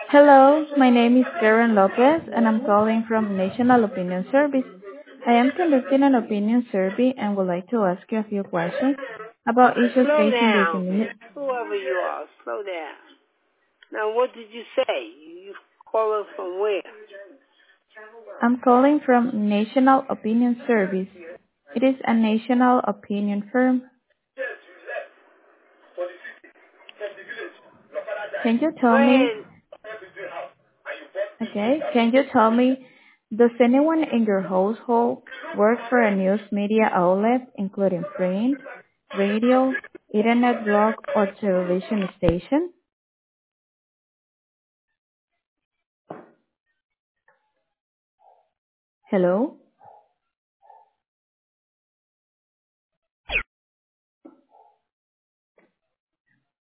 Hello, my name is Karen Lopez and I'm calling from National Opinion Service. I am conducting an opinion survey and would like to ask you a few questions about issues Slow facing your down. community. Whoever you are, slow down. Now, what did you say? You calling from where? I'm calling from National Opinion Service. It is a national opinion firm. Can you Go tell me, ahead. can you tell me, does anyone in your household work for a news media outlet, including print, radio, internet blog, or television station? Hello?